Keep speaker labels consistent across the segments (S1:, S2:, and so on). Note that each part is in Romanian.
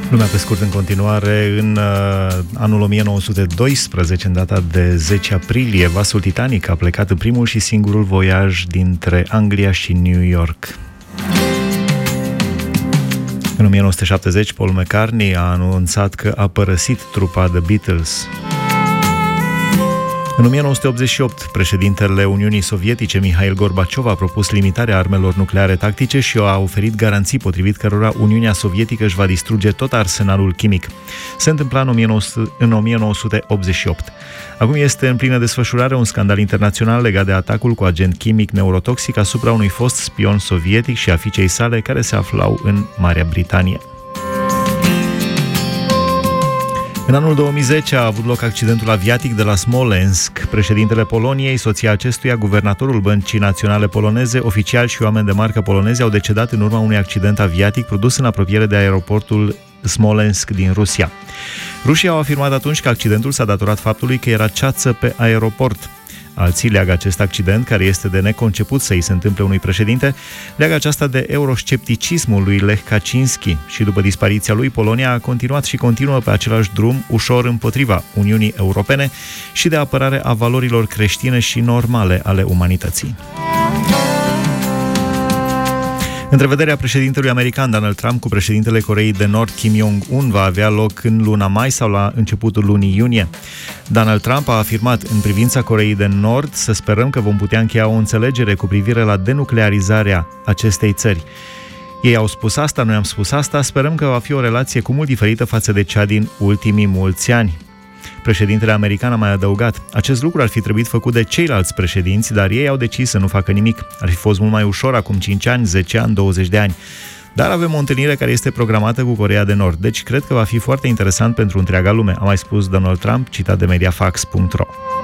S1: Lumea pe scurt în continuare. În anul 1912, în data de 10 aprilie, vasul Titanic a plecat în primul și singurul voiaj dintre Anglia și New York. În 1970, Paul McCartney a anunțat că a părăsit trupa The Beatles. În 1988, președintele Uniunii Sovietice, Mihail Gorbaciov, a propus limitarea armelor nucleare tactice și a oferit garanții potrivit cărora Uniunea Sovietică își va distruge tot arsenalul chimic. Se întâmpla în 1988. Acum este în plină desfășurare un scandal internațional legat de atacul cu agent chimic neurotoxic asupra unui fost spion sovietic și a fiicei sale care se aflau în Marea Britanie. În anul 2010 a avut loc accidentul aviatic de la Smolensk. Președintele Poloniei, soția acestuia, guvernatorul Băncii Naționale Poloneze, oficiali și oameni de marcă polonezi au decedat în urma unui accident aviatic produs în apropiere de aeroportul Smolensk din Rusia. Rușii au afirmat atunci că accidentul s-a datorat faptului că era ceață pe aeroport. Alții leagă acest accident, care este de neconceput să îi se întâmple unui președinte, leagă aceasta de euroscepticismul lui Lech Kaczynski și după dispariția lui, Polonia a continuat și continuă pe același drum ușor împotriva Uniunii Europene și de apărare a valorilor creștine și normale ale umanității. Întrevederea președintelui american Donald Trump cu președintele Coreei de Nord Kim Jong-un va avea loc în luna mai sau la începutul lunii iunie. Donald Trump a afirmat în privința Coreei de Nord să sperăm că vom putea încheia o înțelegere cu privire la denuclearizarea acestei țări. Ei au spus asta, noi am spus asta, sperăm că va fi o relație cu mult diferită față de cea din ultimii mulți ani. Președintele american a mai adăugat: acest lucru ar fi trebuit făcut de ceilalți președinți, dar ei au decis să nu facă nimic. Ar fi fost mult mai ușor acum 5 ani, 10 ani, 20 de ani. Dar avem o întâlnire care este programată cu Coreea de Nord, deci cred că va fi foarte interesant pentru întreaga lume, a mai spus Donald Trump, citat de Mediafax.ro.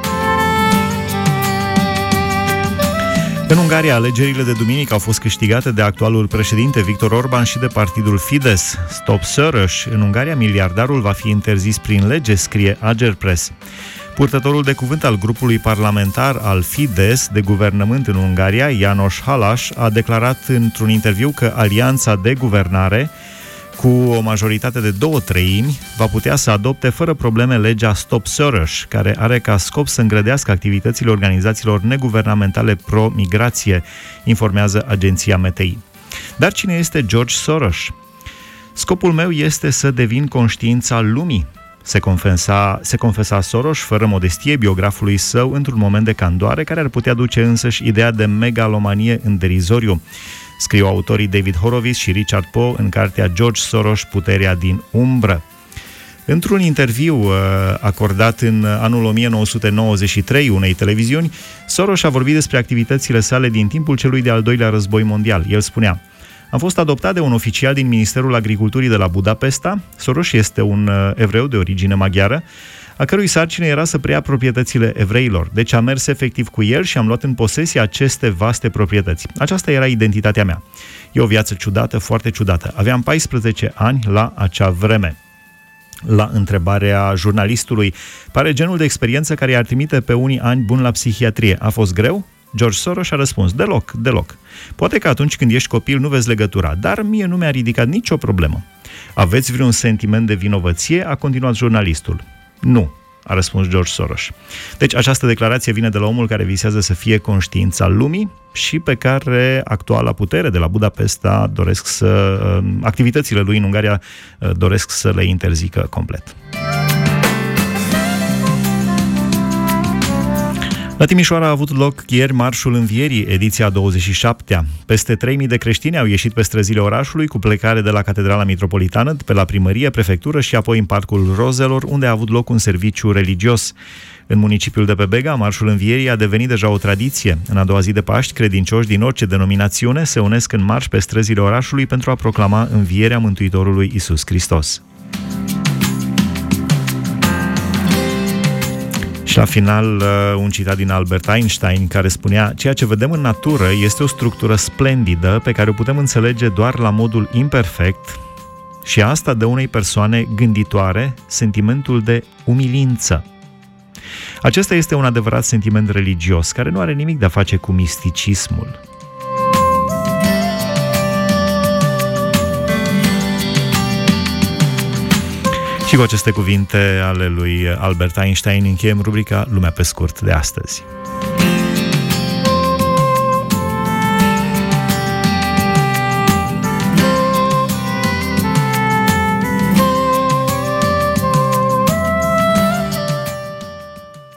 S1: În Ungaria, alegerile de duminică au fost câștigate de actualul președinte Viktor Orban și de partidul Fidesz. Stop Soros. În Ungaria, miliardarul va fi interzis prin lege, scrie Agerpress. Purtătorul de cuvânt al grupului parlamentar al Fidesz de guvernământ în Ungaria, János Halas, a declarat într-un interviu că alianța de guvernare, cu o majoritate de 2/3, va putea să adopte fără probleme legea Stop Soros, care are ca scop să îngrădească activitățile organizațiilor neguvernamentale pro-migrație, informează agenția MTI. Dar cine este George Soros? Scopul meu este să devin conștiința lumii, se confesa Soros fără modestie biografului său într-un moment de candoare care ar putea duce însăși ideea de megalomanie în derizoriu. Scriu autorii David Horowitz și Richard Poe în cartea George Soros, Puterea din umbră. Într-un interviu acordat în anul 1993 unei televiziuni, Soros a vorbit despre activitățile sale din timpul celui de-al doilea război mondial. El spunea: am fost adoptat de un oficial din Ministerul Agriculturii de la Budapesta. Soros este un evreu de origine maghiară, a cărui sarcină era să preia proprietățile evreilor. Deci am mers efectiv cu el și am luat în posesie aceste vaste proprietăți. Aceasta era identitatea mea. E o viață ciudată, foarte ciudată. Aveam 14 ani la acea vreme. La întrebarea jurnalistului: pare genul de experiență care i-ar trimite pe unii ani buni la psihiatrie. A fost greu? George Soros a răspuns: deloc. Poate că atunci când ești copil nu vezi legătura, dar mie nu mi-a ridicat nicio problemă. Aveți vreun sentiment de vinovăție? A continuat jurnalistul. Nu, a răspuns George Soros. Deci această declarație vine de la omul care visează să fie conștiința lumii și pe care actuala putere de la Budapesta activitățile lui în Ungaria doresc să le interzică complet. La Timișoara a avut loc ieri Marșul Învierii, ediția 27-a. Peste 3.000 de creștini au ieșit pe străzile orașului, cu plecare de la Catedrala Mitropolitană, pe la primărie, prefectură și apoi în Parcul Rozelor, unde a avut loc un serviciu religios. În municipiul de pe Bega, Marșul Învierii a devenit deja o tradiție. În a doua zi de Paști, credincioși din orice denominațiune se unesc în marș pe străzile orașului pentru a proclama învierea Mântuitorului Iisus Hristos. Și la final, un citat din Albert Einstein, care spunea: ceea ce vedem în natură este o structură splendidă pe care o putem înțelege doar la modul imperfect, și asta dă unei persoane gânditoare sentimentul de umilință. Acesta este un adevărat sentiment religios, care nu are nimic de a face cu misticismul. Și cu aceste cuvinte ale lui Albert Einstein încheiem rubrica Lumea pe scurt de astăzi.